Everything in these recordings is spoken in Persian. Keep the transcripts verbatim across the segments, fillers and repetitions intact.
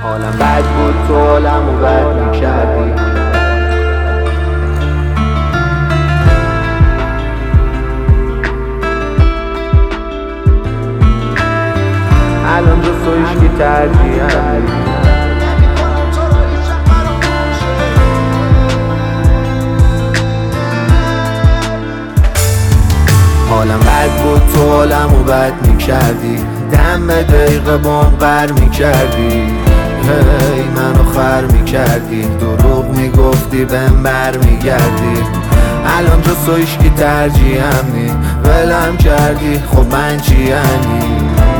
حالم بد بود تو حالمو بد میکردی. الان دوست و هیچکی ترجیحم. حالم بد بود تو حالمو بد میکردی. دم دقیقه بام قر میکردی. هی منو خر میکردی. دروغ میگفتی بهم بر میگردی. الان جز تو هیچکی ترجیحم نی. ولم کردی خب من چی یعنی؟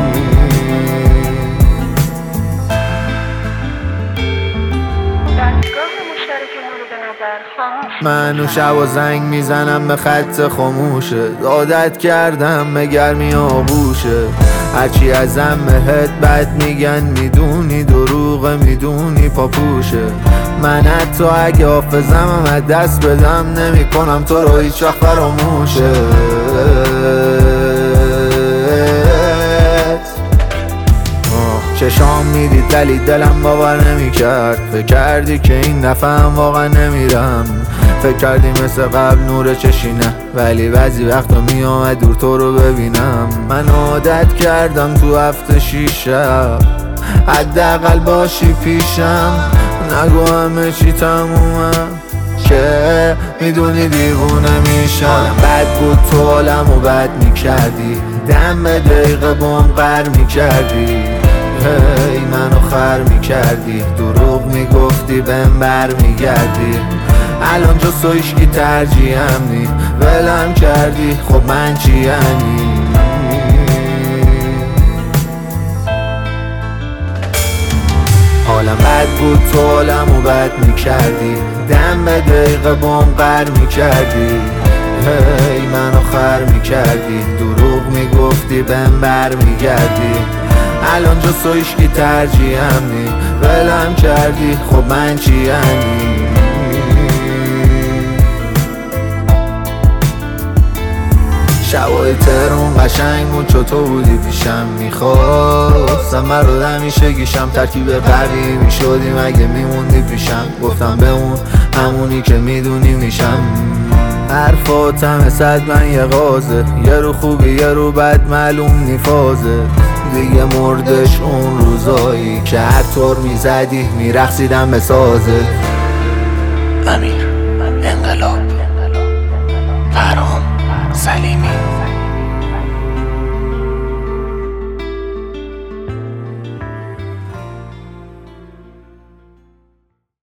منو شب و زنگ میزنم به خط خاموشه. عادت کردم به گرمی آغوشه. هرچی ازم بهت بد میگن میدونی دروغه میدونی پاپوشه. من حتی اگه حافظم از دست بدم نمی کنم تو رو هیچ وقت فراموشه. چشام میدید ولی دلم باور نمی کرد. فکر کردی که این دفعه هم واقعا نمیرم. فکر کردی مثل قبل نور چشینه. ولی بعضی وقتا می آمد دور تو رو ببینم. من عادت کردم تو هفته شیش شب حداقل باشی پیشم. نگو همه چی تمومه که میدونی دیوونه میشم. حالم بد بود تو حالمو بد میکردی. دم دقیقه بام قر میکردی. هی منو خر میکردی. دروغ میگفتی بهم بر میگردی. الان جز تو هیچکی ترجیحم نی. ولم کردی خب من چی یعنی؟ حالم بد بود تو حالمو بد میکردی. دم دقیقه بام قر میکردی. هی منو خر میکردی. دروغ میگفتی بهم بر میگردی. الان جز تو هیچکی ترجیحم نی. ولم کردی خب من چی یعنی؟ شبای تهرون قشنگ بود چو تو بودی پیشم. میخواستم من رو همیشه گیشم. ترکیب قوی میشدیم اگه میموندی پیشم. گفتم بمون همونی که میدونی میشم. حرفاتم صد من یه غازه. یه رو خوبی یه رو بد معلوم نیفازه. دیگه مردش اون روزایی که هر طور میزدی میرقصیدم به سازه. امیر انقلاب فرام سلیمی.